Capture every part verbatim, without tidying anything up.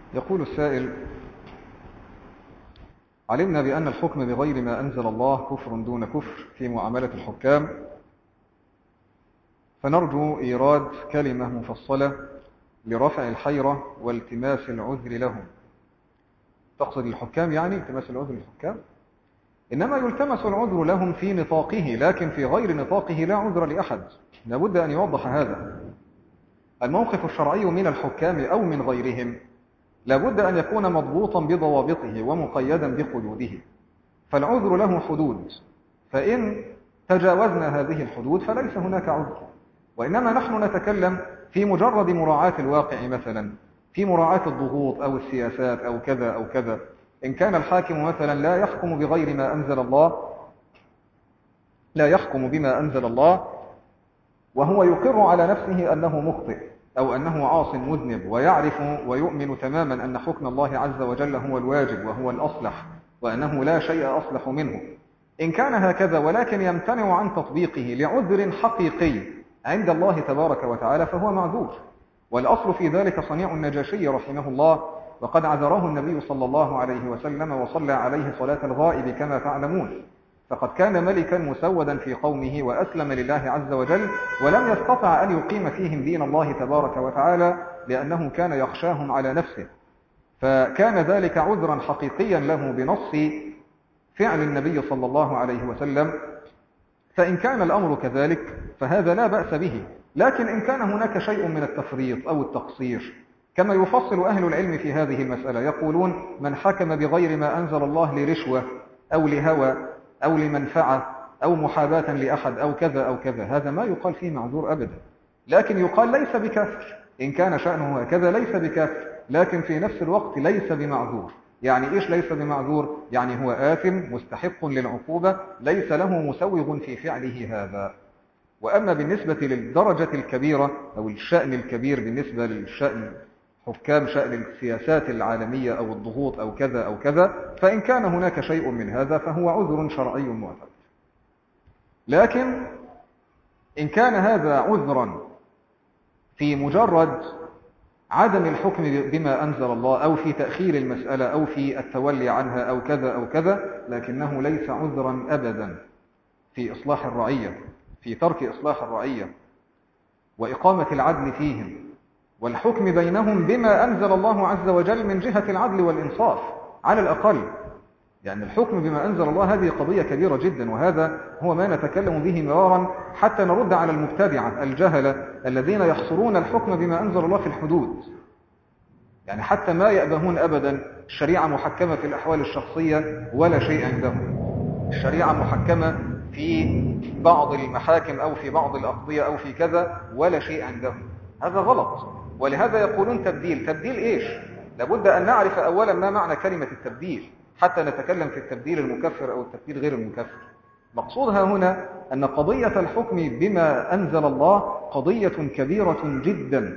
يقول السائل: علمنا بأن الحكم بغير ما أنزل الله كفر دون كفر في معاملة الحكام، فنرجو إيراد كلمة مفصلة لرفع الحيرة والتماس العذر لهم. تقصد الحكام يعني التماس العذر للحكام؟ إنما يلتمس العذر لهم في نطاقه، لكن في غير نطاقه لا عذر لأحد. لابد أن يوضح هذا. الموقف الشرعي من الحكام أو من غيرهم لابد أن يكون مضبوطا بضوابطه ومقيدا بقيوده، فالعذر له حدود، فإن تجاوزنا هذه الحدود فليس هناك عذر. وإنما نحن نتكلم في مجرد مراعاة الواقع، مثلا في مراعاة الضغوط أو السياسات أو كذا أو كذا. إن كان الحاكم مثلا لا يحكم بغير ما أنزل الله، لا يحكم بما أنزل الله وهو يقر على نفسه أنه مخطئ أو أنه عاص مذنب، ويعرف ويؤمن تماما أن حكم الله عز وجل هو الواجب وهو الأصلح وأنه لا شيء أصلح منه، إن كان هكذا ولكن يمتنع عن تطبيقه لعذر حقيقي عند الله تبارك وتعالى فهو معذور. والأصل في ذلك صنيع النجاشي رحمه الله، وقد عذره النبي صلى الله عليه وسلم وصلى عليه صلاة الغائب كما تعلمون. فقد كان ملكا مسودا في قومه وأسلم لله عز وجل، ولم يستطع أن يقيم فيهم دين الله تبارك وتعالى لأنه كان يخشاهم على نفسه، فكان ذلك عذرا حقيقيا له بنص فعل النبي صلى الله عليه وسلم. فإن كان الأمر كذلك فهذا لا بأس به، لكن إن كان هناك شيء من التفريط أو التقصير كما يفصل أهل العلم في هذه المسألة، يقولون من حكم بغير ما أنزل الله لرشوة أو لهوى أو لمنفعة أو محاباة لأحد أو كذا أو كذا، هذا ما يقال فيه معذور أبدا، لكن يقال ليس بكافر. إن كان شأنه هكذا ليس بكافر، لكن في نفس الوقت ليس بمعذور. يعني إيش ليس بمعذور؟ يعني هو آثم مستحق للعقوبة، ليس له مسوغ في فعله هذا. وأما بالنسبة للدرجة الكبيرة أو الشأن الكبير بالنسبة للشأن حكام شأن السياسات العالمية أو الضغوط أو كذا أو كذا، فإن كان هناك شيء من هذا فهو عذر شرعي معتبر. لكن إن كان هذا عذرا في مجرد عدم الحكم بما أنزل الله أو في تأخير المسألة أو في التولي عنها أو كذا أو كذا، لكنه ليس عذرا أبدا في إصلاح الرعية، في ترك إصلاح الرعية وإقامة العدل فيهم والحكم بينهم بما أنزل الله عز وجل من جهة العدل والإنصاف على الأقل. يعني الحكم بما أنزل الله هذه قضية كبيرة جدا، وهذا هو ما نتكلم به مرارا حتى نرد على المبتدعة الجهلة الذين يحصرون الحكم بما أنزل الله في الحدود. يعني حتى ما يأبهون أبدا الشريعة محكمة في الأحوال الشخصية ولا شيء عندهم، الشريعة محكمة في بعض المحاكم أو في بعض الأقضية أو في كذا ولا شيء عندهم. هذا غلط، ولهذا يقولون تبديل. تبديل إيش؟ لابد أن نعرف أولا ما معنى كلمة التبديل حتى نتكلم في التبديل المكفر أو التبديل غير المكفر. مقصودها هنا أن قضية الحكم بما أنزل الله قضية كبيرة جدا.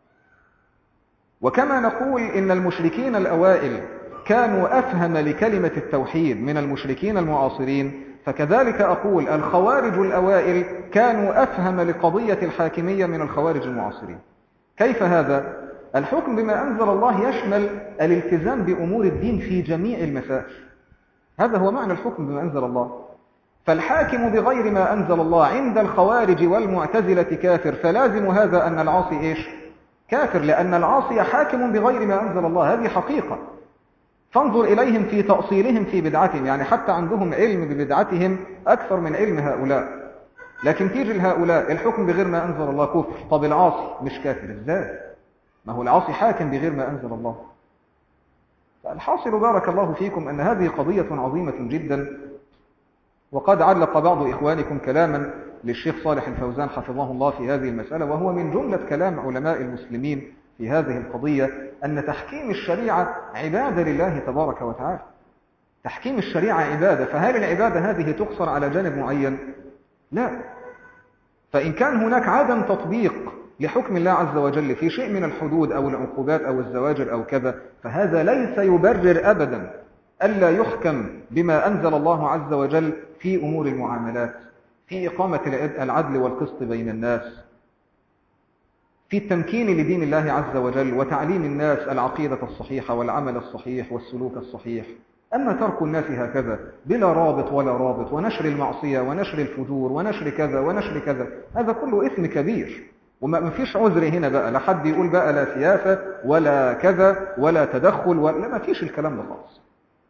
وكما نقول إن المشركين الأوائل كانوا أفهم لكلمة التوحيد من المشركين المعاصرين، فكذلك أقول الخوارج الأوائل كانوا أفهم لقضية الحاكمية من الخوارج المعاصرين. كيف هذا؟ الحكم بما أنزل الله يشمل الالتزام بأمور الدين في جميع المسائل، هذا هو معنى الحكم بما أنزل الله. فالحاكم بغير ما أنزل الله عند الخوارج والمعتزلة كافر، فلازم هذا أن العاصي إيش؟ كافر، لأن العاصي حاكم بغير ما أنزل الله، هذه حقيقة. فانظر إليهم في تأصيلهم في بدعتهم، يعني حتى عندهم علم ببدعتهم أكثر من علم هؤلاء، لكن تيجي لهؤلاء الحكم بغير ما أنزل الله كفر. طب العاصي مش كافر إزاي؟ ما هو العاصي حاكم بغير ما أنزل الله. فالحاصل بارك الله فيكم أن هذه قضية عظيمة جدا. وقد علق بعض إخوانكم كلاما للشيخ صالح الفوزان حفظه الله في هذه المسألة، وهو من جملة كلام علماء المسلمين في هذه القضية، أن تحكيم الشريعة عبادة لله تبارك وتعالى. تحكيم الشريعة عبادة، فهل العبادة هذه تقصر على جانب معين؟ لا. فإن كان هناك عدم تطبيق لحكم الله عز وجل في شيء من الحدود أو العقوبات أو الزواجر أو كذا، فهذا ليس يبرر أبدا ألا يحكم بما أنزل الله عز وجل في أمور المعاملات، في إقامة العدل والقسط بين الناس، في التمكين لدين الله عز وجل وتعليم الناس العقيدة الصحيحة والعمل الصحيح والسلوك الصحيح. أما ترك الناس هكذا بلا رابط ولا رابط، ونشر المعصية ونشر الفجور ونشر كذا ونشر كذا، هذا كله إثم كبير. وما فيش عذر هنا بقى، لا حد يقول بقى لا سياسة ولا كذا ولا تدخل ولا، ما فيش الكلام ده خالص.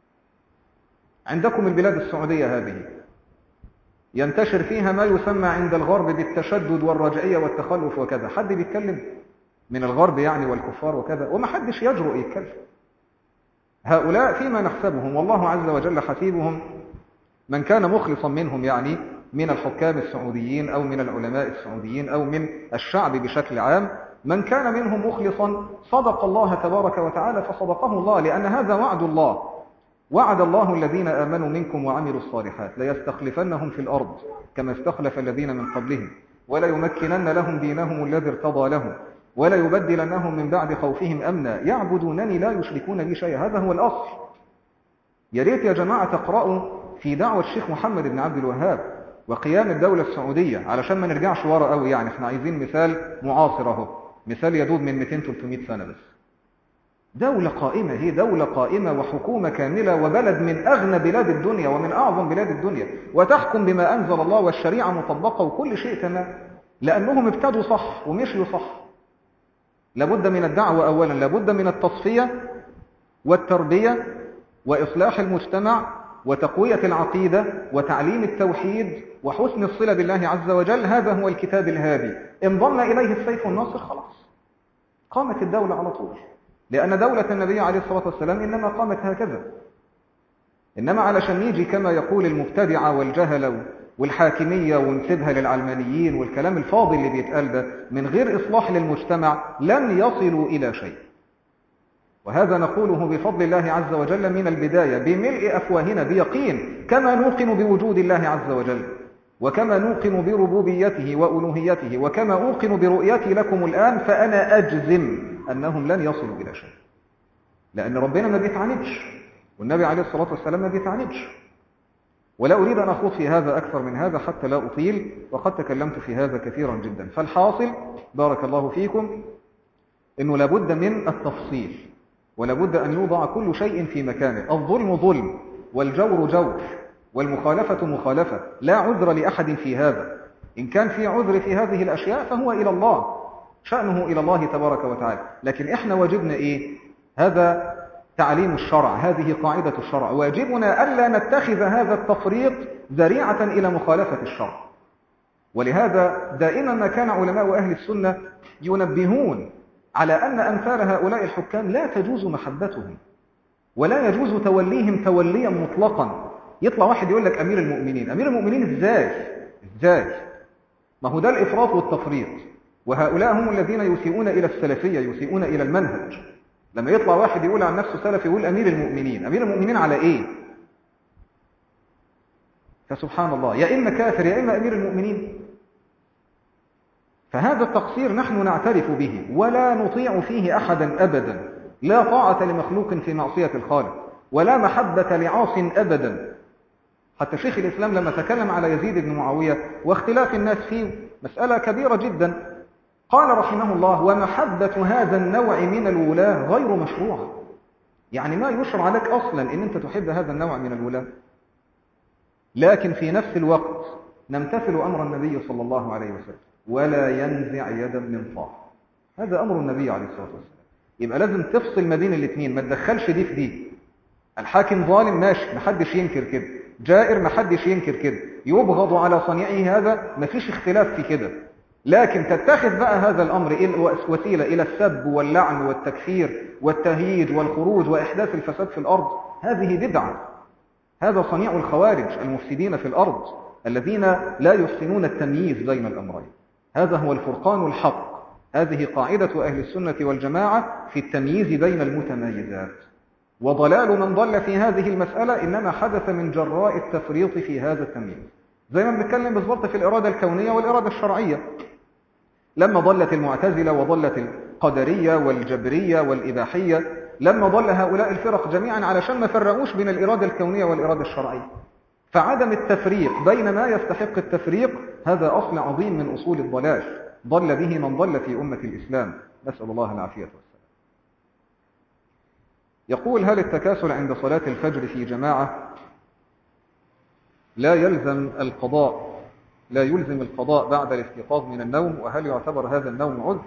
عندكم البلاد السعودية هذه ينتشر فيها ما يسمى عند الغرب بالتشدد والرجعية والتخلف وكذا، حد بيتكلم من الغرب يعني والكفار وكذا؟ وما حدش يجرؤ يتكلم. هؤلاء فيما نحسبهم والله عز وجل حسيبهم، من كان مخلصا منهم يعني من الحكام السعوديين أو من العلماء السعوديين أو من الشعب بشكل عام، من كان منهم مخلصا صدق الله تبارك وتعالى فصدقه الله، لأن هذا وعد الله. وعد الله الذين آمنوا منكم وعملوا الصالحات ليستخلفنهم في الأرض كما استخلف الذين من قبلهم ولا يمكنن لهم دينهم الذي ارتضى لهم ولا يبدلنهم من بعد خوفهم أمنا يعبدونني لا يشركون بي شيئا. هذا هو الأصل. يا ريت يا جماعة تقرأوا في دعوة الشيخ محمد بن عبد الوهاب وقيام الدولة السعودية علشان ما نرجعش ورا قوي، يعني احنا عايزين مثال معاصر اهو، مثال يدود من مئتين ثلاثمئة سنة بس. دولة قائمة، هي دولة قائمة وحكومة كاملة وبلد من أغنى بلاد الدنيا ومن أعظم بلاد الدنيا، وتحكم بما أنزل الله والشريعة مطبقة وكل شيء تمام، لأنهم ابتدوا صح ومشيوا صح. لابد من الدعوة أولا، لابد من التصفية والتربية وإصلاح المجتمع وتقوية العقيدة وتعليم التوحيد وحسن الصلة بالله عز وجل. هذا هو الكتاب الهادي، انضم إليه السيف والناصر خلاص قامت الدولة على طول، لأن دولة النبي عليه الصلاة والسلام إنما قامت هكذا. إنما علشان نيجي كما يقول المبتدعة والجهلة والحاكمية ونسيبها للعلمانيين والكلام الفاضي اللي بيتقال ده من غير إصلاح للمجتمع لن يصلوا إلى شيء. وهذا نقوله بفضل الله عز وجل من البداية بملء أفواهنا بيقين، كما نوقن بوجود الله عز وجل وكما نوقن بربوبيته وألوهيته وكما أوقن برؤيتي لكم الآن، فأنا أجزم أنهم لن يصلوا إلى شيء، لأن ربنا ما بيتعاندش والنبي عليه الصلاة والسلام ما بيتعاندش. ولا أريد أن أخوض في هذا أكثر من هذا حتى لا أطيل، وقد تكلمت في هذا كثيرا جدا. فالحاصل بارك الله فيكم إنه لابد من التفصيل ولابد أن يوضع كل شيء في مكانه. الظلم ظلم والجور جور والمخالفة مخالفة، لا عذر لأحد في هذا. إن كان في عذر في هذه الأشياء فهو إلى الله، شأنه إلى الله تبارك وتعالى. لكن إحنا واجبنا إيه؟ هذا تعليم الشرع، هذه قاعدة الشرع. واجبنا ألا نتخذ هذا التفريط ذريعة إلى مخالفة الشرع. ولهذا دائما ما كان علماء أهل السنة ينبهون على أن أمثال هؤلاء الحكام لا تجوز محبتهم ولا يجوز توليهم توليا مطلقا. يطلع واحد يقول لك أمير المؤمنين، أمير المؤمنين إزاي؟ إزاي؟ ما هو ده الإفراط والتفريط. وهؤلاء هم الذين يسيئون إلى السلفية، يسيئون إلى المنهج. لما يطلع واحد يقول عن نفسه سلفي يقول أمير المؤمنين، أمير المؤمنين على إيه؟ فسبحان الله، يا إما كافر يا إما أمير المؤمنين. فهذا التقصير نحن نعترف به ولا نطيع فيه أحدا أبدا. لا طاعة لمخلوق في معصية الخالق ولا محبة لعاص أبدا. حتى شيخ الإسلام لما تكلم على يزيد بن معاوية واختلاف الناس فيه مسألة كبيرة جدا، قال رحمه الله: ومحبة هذا النوع من الولاة غير مشروعة. يعني ما يشرع لك أصلا إن أنت تحب هذا النوع من الولاة، لكن في نفس الوقت نمتثل أمر النبي صلى الله عليه وسلم ولا ينزع يدا من طاعة. هذا أمر النبي عليه الصلاة والسلام. يبقى لازم تفصل ما بين الاثنين، ما تدخلش دي في دي. الحاكم ظالم ماشي، محدش ينكر كده، جائر محدش ينكر كده، يبغض على صنيعه هذا مفيش اختلاف في كده، لكن تتخذ بقى هذا الأمر وسيلة إلى السب واللعن والتكفير والتهييج والخروج وإحداث الفساد في الأرض، هذه بدعة. هذا صنيع الخوارج المفسدين في الأرض الذين لا يحسنون التمييز بين الأمرين. هذا هو الفرقان الحق. هذه قاعدة أهل السنة والجماعة في التمييز بين المتميزات. وضلال من ضل في هذه المسألة إنما حدث من جراء التفريط في هذا التمييز. زي ما بنتكلم بالضبط في الإرادة الكونية والإرادة الشرعية. لما ضلت المعتزلة وضلت القدرية والجبرية والإباحية، لما ضل هؤلاء الفرق جميعا علشان ما فرقوش بين الإرادة الكونية والإرادة الشرعية. فعدم التفريق بين ما يستحق التفريق هذا أصل عظيم من أصول الضلال، ضل به من ضل في أمة الإسلام، نسأل الله العافية والسلام. يقول: هل التكاسل عند صلاة الفجر في جماعة لا يلزم القضاء لا يلزم القضاء بعد الاستيقاظ من النوم، وهل يعتبر هذا النوم عذر؟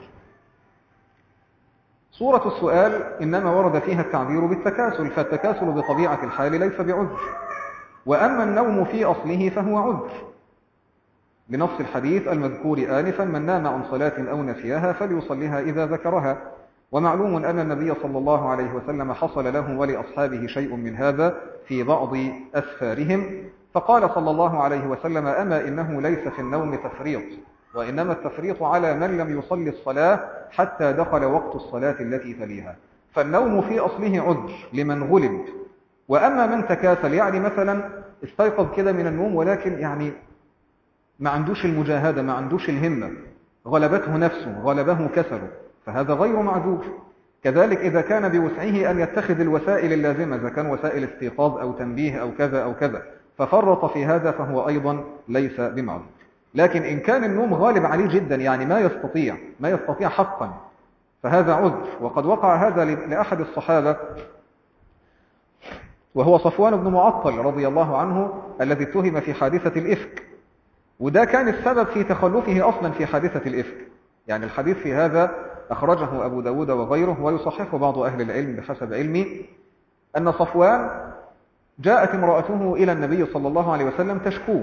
صورة السؤال إنما ورد فيها التعبير بالتكاسل، فالتكاسل بطبيعة الحال ليس بعذر، وأما النوم في أصله فهو عذر، لنص الحديث المذكور آنفا: من نام عن صلاة أو نسيها فليصليها إذا ذكرها. ومعلوم أن النبي صلى الله عليه وسلم حصل له ولأصحابه شيء من هذا في بعض أسفارهم، فقال صلى الله عليه وسلم: أما إنه ليس في النوم تفريط، وإنما التفريط على من لم يصلي الصلاة حتى دخل وقت الصلاة التي تليها. فالنوم في أصله عذر لمن غلب، وأما من تكاسل، يعني مثلا استيقظ كده من النوم ولكن يعني ما عندوش المجاهدة، ما عندوش الهمة، غلبته نفسه، غلبه كسله، فهذا غير معذور. كذلك إذا كان بوسعه أن يتخذ الوسائل اللازمة، إذا كان وسائل استيقاظ أو تنبيه أو كذا أو كذا، ففرط في هذا فهو أيضا ليس بمعذور. لكن إن كان النوم غالب عليه جدا، يعني ما يستطيع ما يستطيع حقا، فهذا عذر. وقد وقع هذا لأحد الصحابة وهو صفوان بن معطل رضي الله عنه، الذي اتهم في حادثة الإفك، وده كان السبب في تخلفه أصلا في حادثة الإفك. يعني الحديث في هذا أخرجه أبو داود وغيره، ويصححه بعض أهل العلم بحسب علمي، أن صفوان جاءت امرأته إلى النبي صلى الله عليه وسلم تشكوه،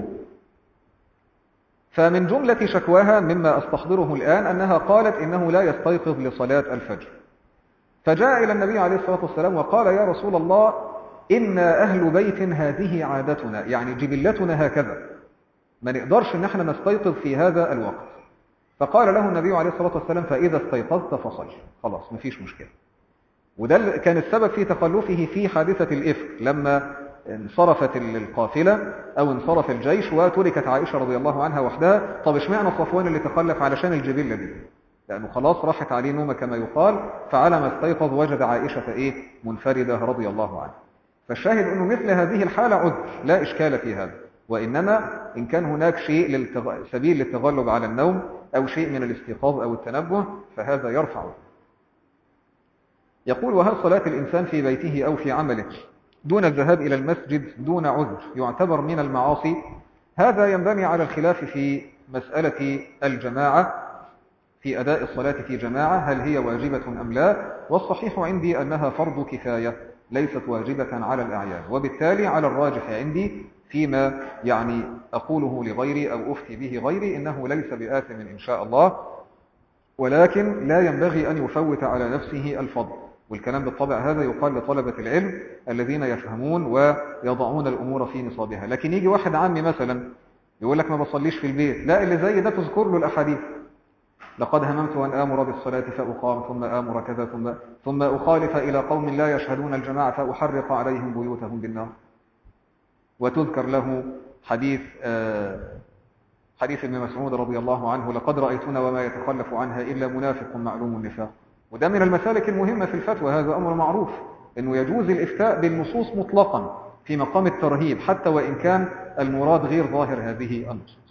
فمن جملة شكواها مما أستحضره الآن أنها قالت إنه لا يستيقظ لصلاة الفجر، فجاء إلى النبي عليه الصلاة والسلام وقال: يا رسول الله، إنا أهل بيت هذه عادتنا، يعني جبلتنا هكذا، ما نقدرش ان احنا نستيقظ في هذا الوقت. فقال له النبي عليه الصلاة والسلام: فإذا استيقظت فصل، خلاص مفيش مشكلة. وده كان السبب في تخلفه في حادثة الإفك، لما انصرفت القافلة أو انصرف الجيش وتركت عائشة رضي الله عنها وحدها. طب اشمعنى صفوان اللي تخلف؟ علشان الجبلة دي، لأنه خلاص راحت عليه نومة كما يقال، فعلى ما استيقظ وجد عائشة إيه؟ منفردة رضي الله عنها. فالشاهد أنه مثل هذه الحالة عذر، لا إشكال في هذا، وإنما إن كان هناك شيء للتغ... سبيل للتغلب على النوم أو شيء من الاستيقاظ أو التنبه فهذا يرفع. يقول: وهل صلاة الإنسان في بيته أو في عمله دون الذهاب إلى المسجد دون عذر يعتبر من المعاصي؟ هذا ينبني على الخلاف في مسألة الجماعة، في أداء الصلاة في جماعة، هل هي واجبة أم لا؟ والصحيح عندي أنها فرض كفاية ليست واجبة على الأعيان، وبالتالي على الراجح عندي فيما يعني أقوله لغيري أو أفتي به غيري إنه ليس بآثم إن شاء الله، ولكن لا ينبغي أن يفوت على نفسه الفضل. والكلام بالطبع هذا يقال لطلبة العلم الذين يفهمون ويضعون الأمور في نصابها. لكن يجي واحد عامي مثلا يقول لك ما بصليش في البيت، لا، اللي زي ده تذكر له الأحاديث: لقد هممت أن آمر بالصلاة فأقام، ثم آمر كذا، ثم ثم أخالف إلى قوم لا يشهدون الجماعة فأحرق عليهم بيوتهم بالنار. وتذكر له حديث حديث ابن مسعود رضي الله عنه: لقد رأيتنا وما يتخلف عنها إلا منافق معلوم النفاق. وده من المسالك المهمة في الفتوى، هذا أمر معروف، أنه يجوز الإفتاء بالنصوص مطلقا في مقام الترهيب حتى وإن كان المراد غير ظاهر هذه النصوص.